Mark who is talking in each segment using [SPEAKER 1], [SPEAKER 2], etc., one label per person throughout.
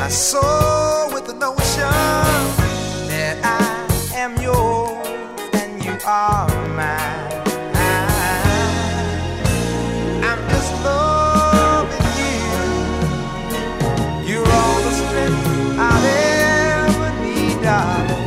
[SPEAKER 1] my soul with the notion that I am yours and you are mine. I'm just loving you. You're all the strength I'll ever need, darling.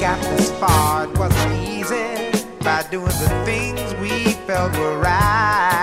[SPEAKER 1] Doing the things we felt were right.